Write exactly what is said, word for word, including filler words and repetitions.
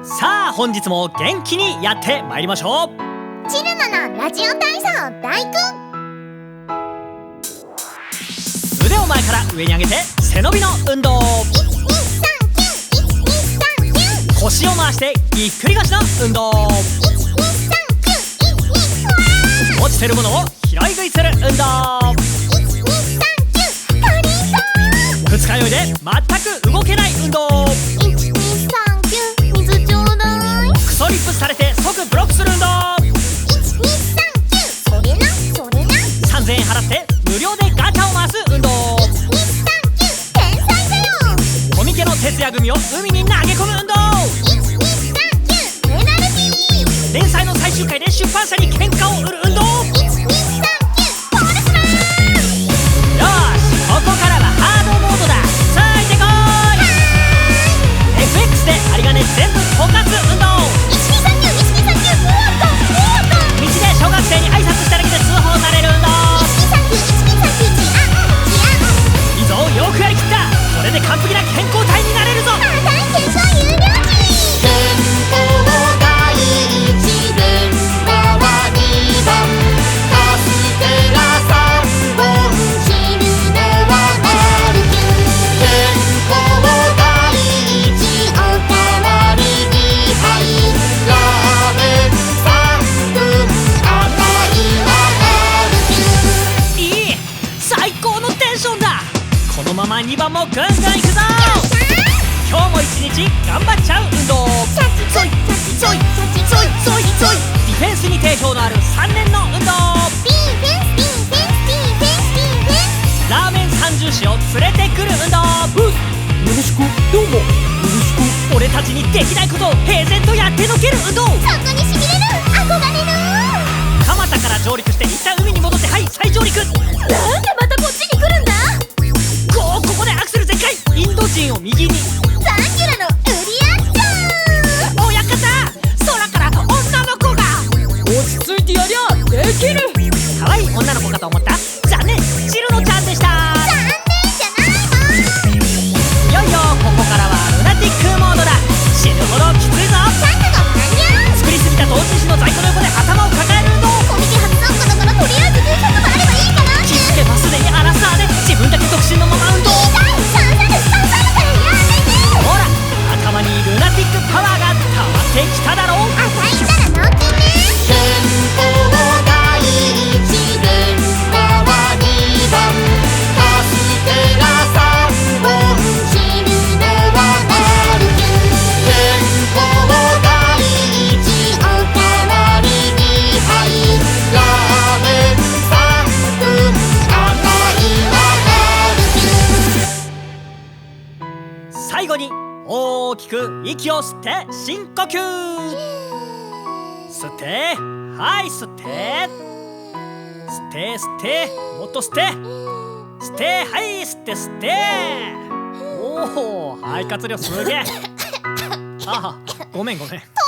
さあ本日も元気にやってまいりましょう。 チルノのラジオ体操大工。 腕を前から上に上げて背伸びの運動。 いちにさんきゅう いちにさんきゅう。 腰を回してぎっくり腰の運動。 いちにさんきゅう いちにわー。 落ちてるものを拾い食いする運動。 いちにさんきゅうかりんとう。 二日酔いで全く動けない運動。 いちにさんきゅう水ちょうだい。 クソリップされて即ブロックする運動。 いちにさんきゅうそれなそれな。 さんぜんえん払って無料でガチャを回す運動。 いちにさんきゅう天才だよ。 コミケの徹夜組を海に投げ込む運動。 いちにさんきゅうペナルティー。 連載の最終回で出版社に喧嘩を売る運動。 いちにさんきゅうポールスラー。 よーし、ここからはハードモードだ。ついてこーい。 エフエックス で針金全部溶かす運動。 いちにさんきゅういちにさんきゅうおっとおっと。 道で小学生に挨拶しただけで通報される運動。 いちにさんきゅういちにさんきゅうじあじあ。 いいぞ、よくやりきった。これで完璧な健康体になれるぞ。 あたい健康有料児。健康第一電話はにばん。カステラさんぼん汁のはまるきゅう。健康第一おかわりにはいラーメンさんぶんあたいはまるきゅう。 いい、最高のテンションだ。このままにばんもガンガンいくぞ。今日も一日頑張っちゃう運動。 シャチゾイシャチゾイシャチゾイゾイゾイ。 ディフェンスに定評のあるさんねんの運動。 ピーフェンスピーフェンスピーフェンスピーフェンス。 ラーメン三重士を連れてくる運動。 よろしくどうもよろしく。 俺たちにできないことを平然とやってのける運動。 そこにしびれる憧れる。 蒲田から上陸して一旦海に戻って、はい再上陸。 なんでまたこっちに来るんだ。 こうここでアクセル全開。インド人を右に。 ザンギュラのウリアッチャー。 親方、空から女の子が。 落ち着いてやりゃできる。 可愛い女の子かと思った。残念、チルノちゃんでした。 残念じゃないもん。 いよいよここからはルナティックモードだ。死ぬほどきついぞ。 チャンネル完了。 作りすぎた同人誌の在庫の横で頭を抱える運動。 コミケ初参加だからとりあえず定食もあればいいかなって。 気づけばすでにアラサーで自分だけ独身のまま運動。 痛い刺さる刺さるからやめて。 ほら、頭にルナティックパワーが溜まってきただろう。 あたいったら脳筋ね。健康第一電話はにばん。カステラさんぼん汁のはまるきゅう。健康第一おかわりにはいラーメンさんぶんあたいはまるきゅう。 最後に大きく息を吸って深呼吸。吸って、はい吸って吸って吸って、もっと吸って吸って、はい吸って吸って。おお、肺活量すげえ。ああ、ごめんごめん。